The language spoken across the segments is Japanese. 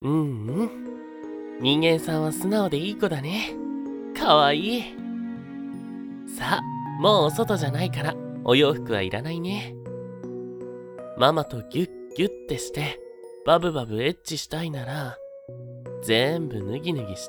うんうん。人間さんは素直でいい子だね。かわいい。さあ、もうお外じゃないから、お洋服はいらないね。ママとギュッギュッてして、バブバブエッチしたいなら、全部脱ぎ脱ぎして。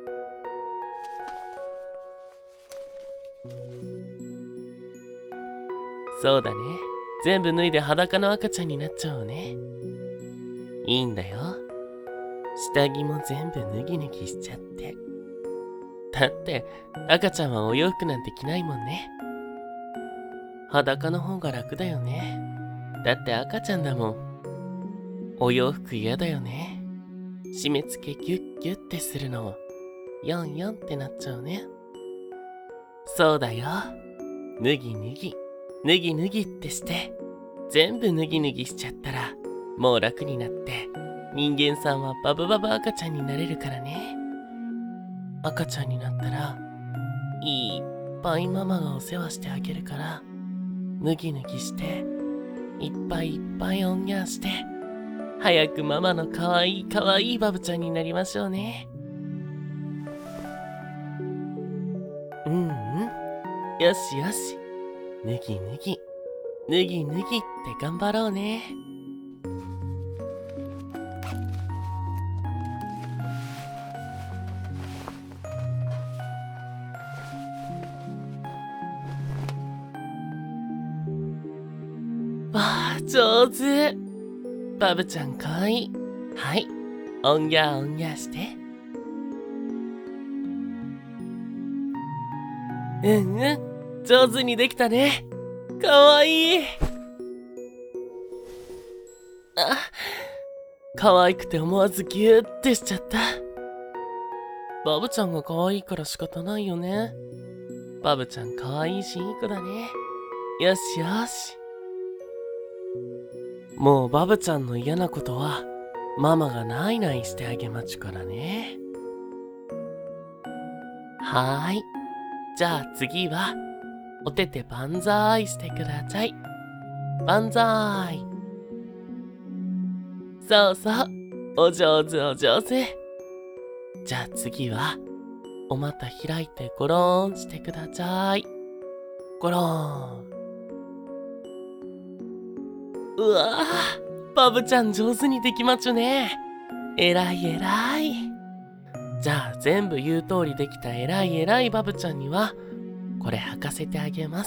そうだね。全部脱いで裸の赤ちゃんになっちゃおうね。いいんだよ。下着も全部脱ぎ脱ぎしちゃって。だって、赤ちゃんはお洋服なんて着ないもんね。裸の方が楽だよね。だって赤ちゃんだもん。お洋服嫌だよね。締め付けギュッギュッてするの、ヨンヨンってなっちゃうね。そうだよ。脱ぎ脱ぎ、脱ぎ脱ぎってして、全部脱ぎ脱ぎしちゃったら、もう楽になって、人間さんはバブバブ赤ちゃんになれるからね。赤ちゃんになったら、いっぱいママがお世話してあげるから、脱ぎ脱ぎして、いっぱいいっぱいおんぎゃーして、早くママのかわいいかわいいバブちゃんになりましょうね。うんうん。よしよし。脱ぎ脱ぎ、脱ぎ脱ぎって頑張ろうね。わあ、上手。バブちゃんかわいい。はい。おんぎゃーおんぎゃーして。うんうん。上手にできたね。かわいい。あ、可愛くて思わずギューってしちゃった。バブちゃんが可愛いから仕方ないよね。バブちゃん可愛いしいい子だね。よしよし。もうバブちゃんの嫌なことは、ママがないないしてあげまちゅからね。はーい。じゃあ次は、お手て万歳してください。万歳。そうそう。お上手お上手。じゃあ次は、お股開いてゴローンしてください。ゴローン。うわぁ、バブちゃん上手にできまちゅね。えらいえらい。じゃあ全部言う通りできたえらいえらいバブちゃんには、これ履かせてあげます。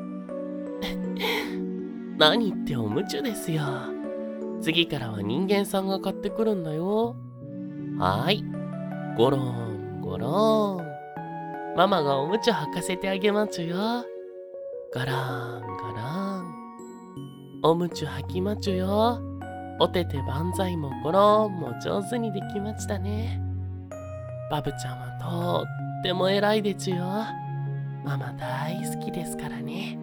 何言っておむちゅですよ。次からは人間さんが買ってくるんだよ。はーい。ゴローン、ゴローン。ママがおむちゅ履かせてあげまちゅよ。ガラーン、ガラーン。おむちゅ履きまちゅよ。おてて万歳もゴローンも上手にできましたね。バブちゃんはとっても偉いでちゅよ。ママ大好きですからね。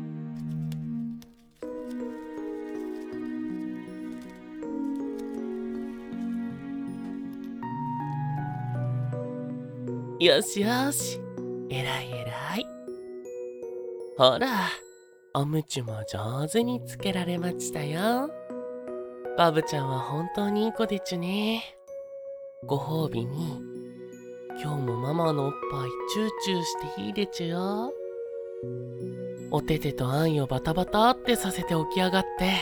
よしよし。えらいえらい。ほら、おむちゅも上手につけられましたよ。バブちゃんは本当にいい子でちゅね。ご褒美に、今日もママのおっぱいチューチューしていいでちゅよ。おててとあんよバタバタってさせて起き上がって、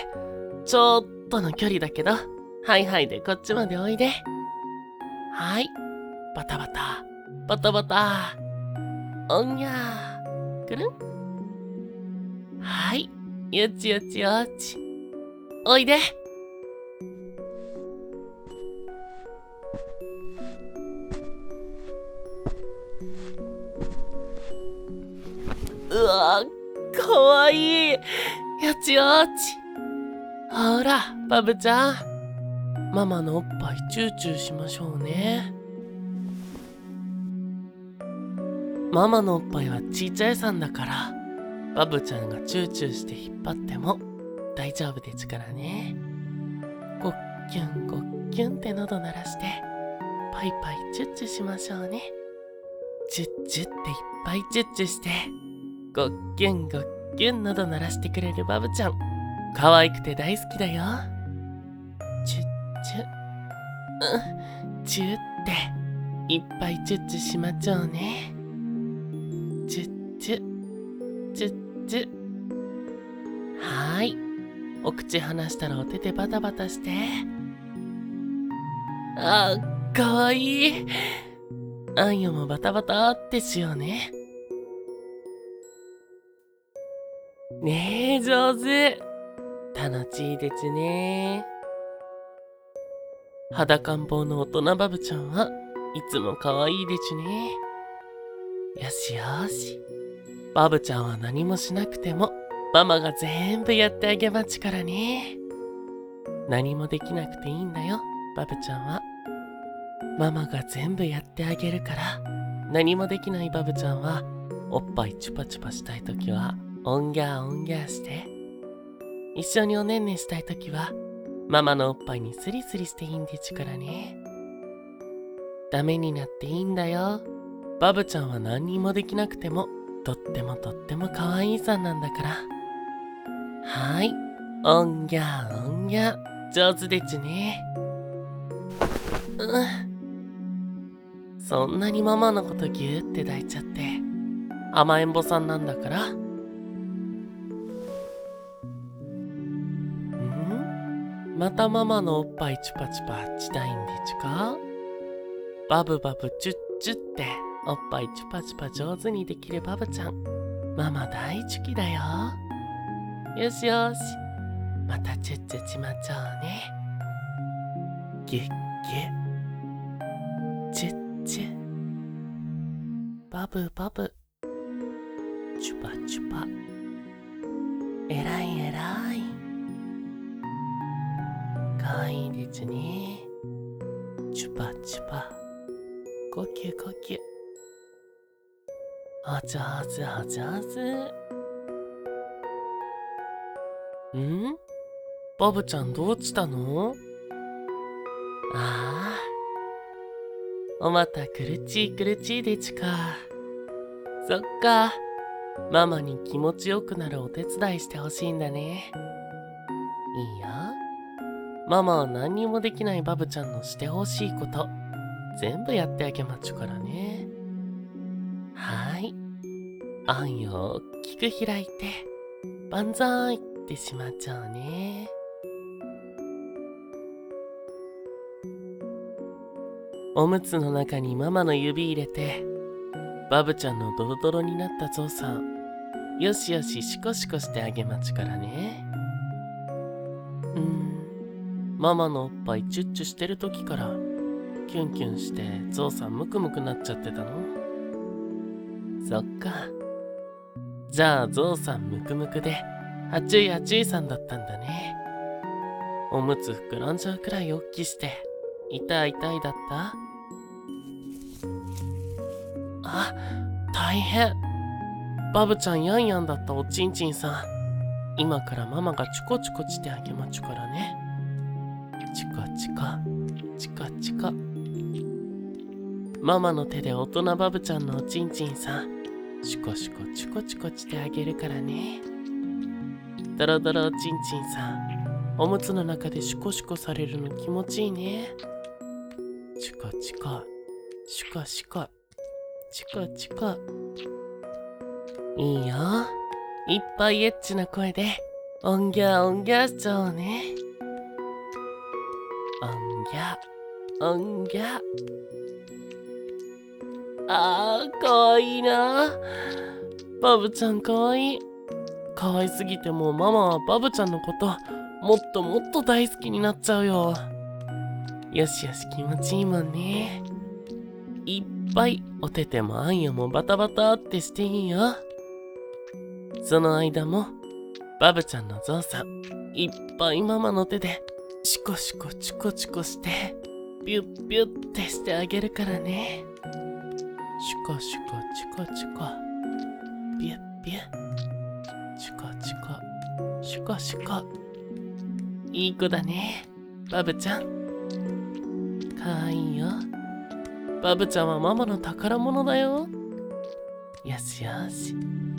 ちょっとの距離だけど、はいはいでこっちまでおいで。はい。バタバタ、バタバタ。おんにゃー。くるん。はい。よちよちよち。おいで。うわー、かわいい。よちよち。ほら、バブちゃん。ママのおっぱいチューチューしましょうね。ママのおっぱいはちいちゃいさんだから、バブちゃんがチューチューして引っ張っても大丈夫ですからね。ごっきゅんごっきゅんって喉鳴らして、パイパイチュッチュしましょうね。チュッチュっていっぱいチュッチュして、ごっきゅんごっきゅん喉鳴らしてくれるバブちゃん。可愛くて大好きだよ。チュッチュ。 チュって、いっぱいチュッチュしまちょうね。チュッチュ、チュッチュ。はーい。お口離したらお手でバタバタして。あ、かわいい。あんよもバタバタってしようね。ねえ、上手。楽しいですね。裸ん坊の大人バブちゃんはいつも可愛いですね。よしよし。バブちゃんは何もしなくてもママが全部やってあげまちからね。何もできなくていいんだよ、バブちゃんは。ママが全部やってあげるから。何もできないバブちゃんはおっぱいチュパチュパしたいときはおんぎゃーおんぎゃーして、一緒におねんねしたいときはママのおっぱいにスリスリしていいんでちゅからね。ダメになっていいんだよ。バブちゃんは何にもできなくてもとっても可愛いさんなんだから。はーい。おんぎゃーおんぎゃー。上手でちゅね。そんなにママのことギューって抱いちゃって甘えん坊さんなんだから。またママのおっぱいチュパチュパしたいんでちゅか？バブバブチュッチュっておっぱいチュパチュパ上手にできるバブちゃん、ママ大好きだよ。よしよし、またチュッチュちまちょうね。ギュッギュッ、チュッチュ、バブバブ、チュパチュパ、えらいえらい。かわいいですね。チュパチュパ、呼吸呼吸。お上手お上手。バブちゃんどうしたの？ああ、おまたくるちいくるちいでちゅか。そっか、ママに気持ちよくなるお手伝いしてほしいんだね。いいよ。ママは何にもできないバブちゃんのしてほしいこと全部やってあげまちゅからね。はーい。あんよ大きく開いて万歳ってしまっちゃうね。おむつの中にママの指入れて、バブちゃんのドロドロになったゾウさん、よしよしシコシコしてあげまちからね。ママのおっぱいチュッチュしてる時からキュンキュンしてゾウさんムクムクなっちゃってたの？そっか。じゃあゾウさんムクムクであちゅいあちゅいさんだったんだね。おむつ膨らんじゃうくらいおっきして痛い痛いだった？あ、大変。バブちゃんやんやんだったおちんちんさん、今からママがチュコチュコしてあげまちゅからね。チコチコチコチコ。ママの手で大人バブちゃんのおちんちんさんシコシコチコチコしてあげるからね。ドロドロおちんちんさん、おむつの中でシコシコされるの気持ちいいね。チコチコシコシコチコチコ。いいよ。いっぱいエッチな声でおんぎゃおんぎゃしちゃおうね。おんぎゃおんぎゃ。かわいいな。バブちゃんかわいい。かわいすぎてもうママはバブちゃんのこともっともっと大好きになっちゃうよ。よしよし、気持ちいいもんね。いっぱいおててもあんよもバタバタってしていいよ。その間もバブちゃんのゾウさんいっぱいママの手でシコシコチコチコしてピュッピュッってしてあげるからね。シコシコチコチコピュッピュッチコチコシコシコ。いい子だね、バブちゃん。かわいいよ。バブちゃんはママの宝物だよ。よしよし。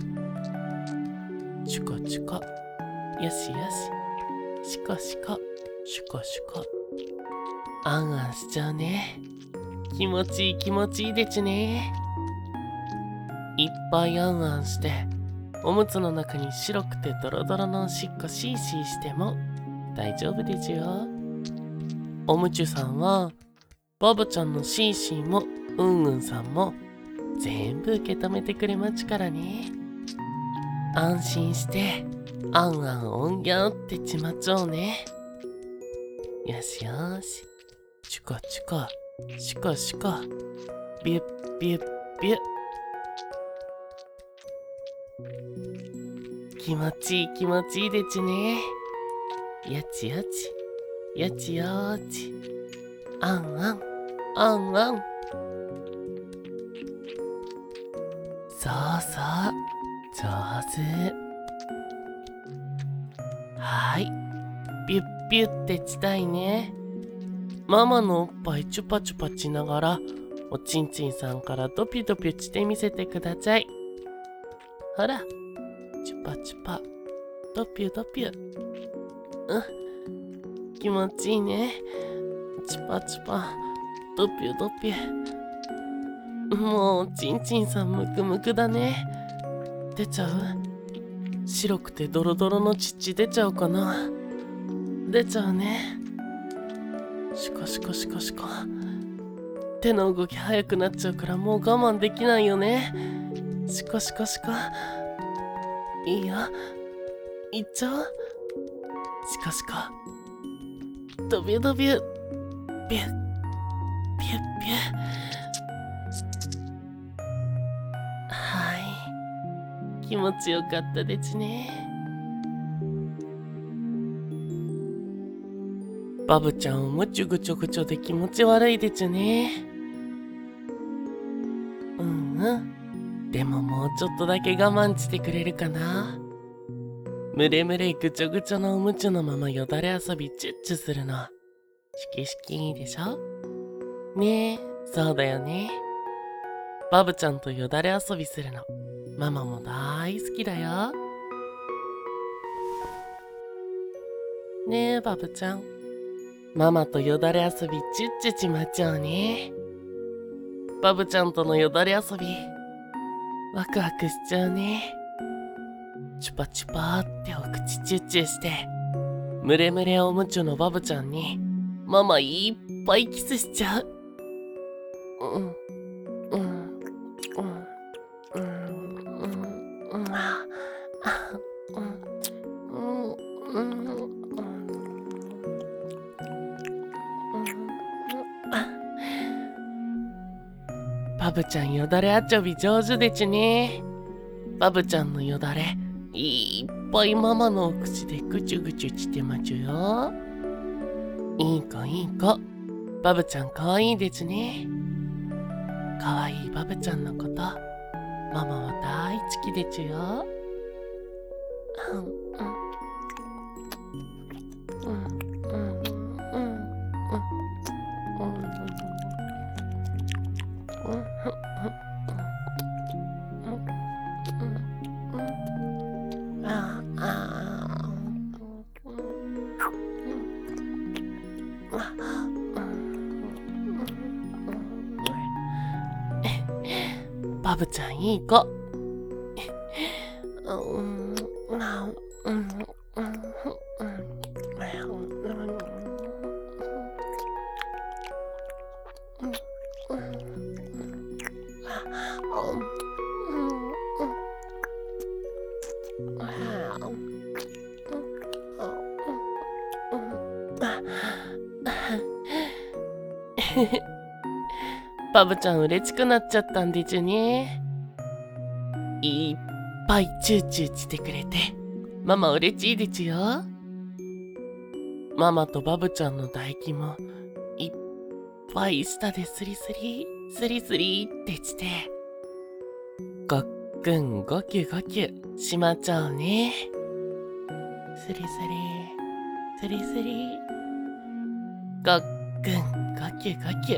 チコチコ。よしよし。シコシコ。シコシコ。 あんあんしちゃうね。気持ちいいでちゅね。いっぱいあんあんして、おむつの中に白くてドロドロのおしっこシーシーしても大丈夫でちゅよ。おむちゅさんは、バブちゃんのシーシーもうんうんさんも全部受け止めてくれまちからね。安心して、あんあんおんぎゃんってちまちょうね。よしよし。チュコチュコ、シュコシュコ、ビュッビュッビュッ。気持ちいいでちゅね。やちやち、やちよーち。あんあん、あんあん。そうそう、上手。はい、ビュッビュッってちたいね。ママのおっぱいチュパチュパちながら、おちんちんさんからドピュドピュしてみせてください。ほら、チュパチュパ、ドピュドピュ。気持ちいいね。チュパチュパ、ドピュドピュ。もう、ちんちんさんムクムクだね。出ちゃう？白くてドロドロの乳出ちゃうかな？出ちゃうね。シコシコシコシコ。手の動き速くなっちゃうからもう我慢できないよね。シコシコシコ。いいよ。いっちゃおう。シコシコ。ドビュドビュ。ビュッビュッビュッ。はい。気持ちよかったでちね。バブちゃんをむちゅぐちょぐちょで気持ち悪いでちゅね。でももうちょっとだけ我慢してくれるかな。むれむれぐちょぐちょのおむつのままよだれ遊びチュッチュするの。しきしきでしょ？ねえ、そうだよね。バブちゃんとよだれ遊びするの。ママも大好きだよ。ねえ、バブちゃん。ママとよだれ遊びチュッチュちまっちゃうね。バブちゃんとのよだれ遊び、ワクワクしちゃうね。チュパチュパーってお口チュッチュして、ムレムレおむちゅのバブちゃんに、ママいっぱいキスしちゃう。バブちゃんよだれあちょび上手でちゅね。バブちゃんのよだれ、いっぱいママのお口でぐちゅぐちゅしてまちゅよ。いい子いい子。バブちゃんかわいいでちゅね。かわいいバブちゃんのこと、ママは大好きでちゅよ。バブちゃんいい子。バブちゃん嬉しくなっちゃったんでちゅね。いっぱいチューチューしてくれて、ママ嬉しいでちゅよ。ママとバブちゃんの唾液もいっぱい舌でスリスリ、スリスリってして、ごっくんごきゅごきゅしまっちゃうね。スリスリ、スリスリ、ごっくんごきゅごきゅ。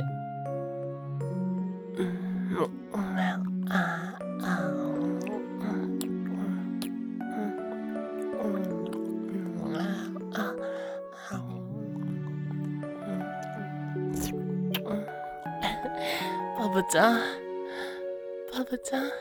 ブちゃん。バブちゃん。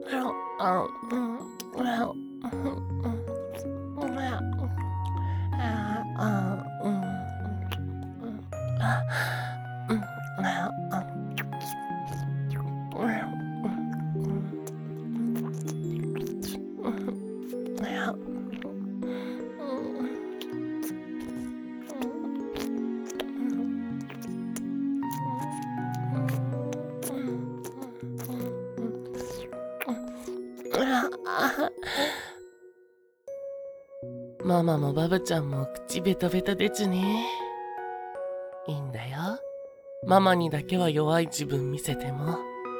ママもバブちゃんも口ベタベタでちゅね。いいんだよ。ママにだけは弱い自分見せても。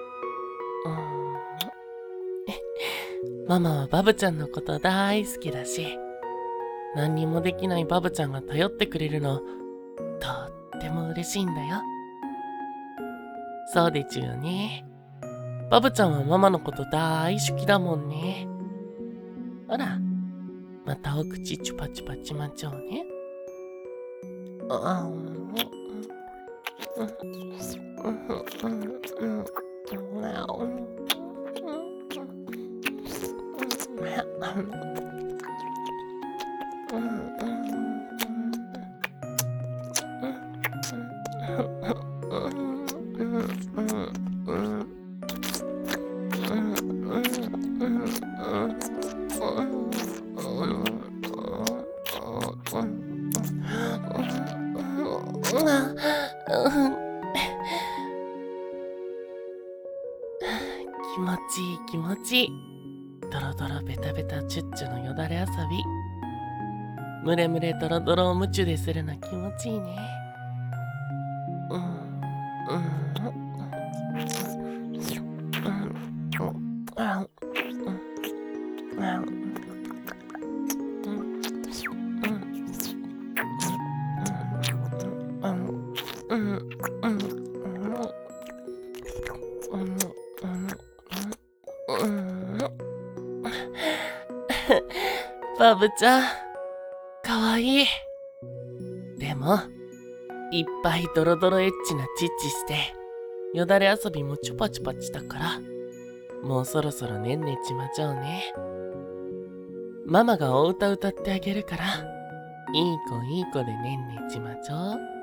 ママはバブちゃんのこと大好きだし、何にもできないバブちゃんが頼ってくれるの、とっても嬉しいんだよ。そうでちゅよね。バブちゃんはママのこと大好きだもんね。ほら、またお口チュパチュパちまちょうね。気持ちいい気持ちいい。ドロドロベタベタチュッチュのよだれ遊び。ムレムレドロドロを夢中でするの気持ちいいね。バブちゃん、かわいい。でも、いっぱいドロドロエッチなチッチして、よだれ遊びもチュパチュパしたから、もうそろそろねんねちまちゃうね。ママがお歌歌ってあげるから、いい子いい子でねんねちまちょう。